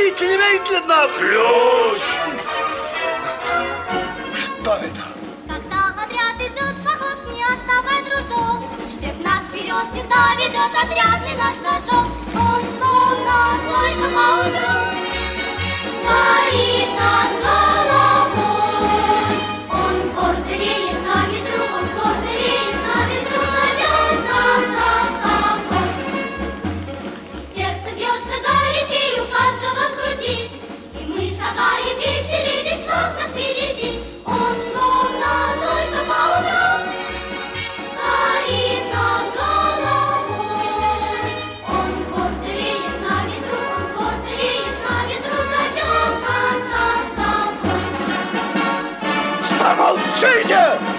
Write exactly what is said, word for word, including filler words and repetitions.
Несите немедленно ключ! Что это? Когда отряд идет в поход, не отставай, дружок. Всех нас вперед всегда ведет отрядный наш флажок. Он словно зорька поутру горит над головой. Он гордо реет на ветру, он гордо реет на ветру, зовет нас за собой. И сердце бьется горячей у каждого в груди, и мы шагаем веселей, ведь снова наш впереди. Он словно зорька поутру горит над головой. Он гордо реет на ветру, он гордо реет на ветру, зовет нас за собой. Замолчите!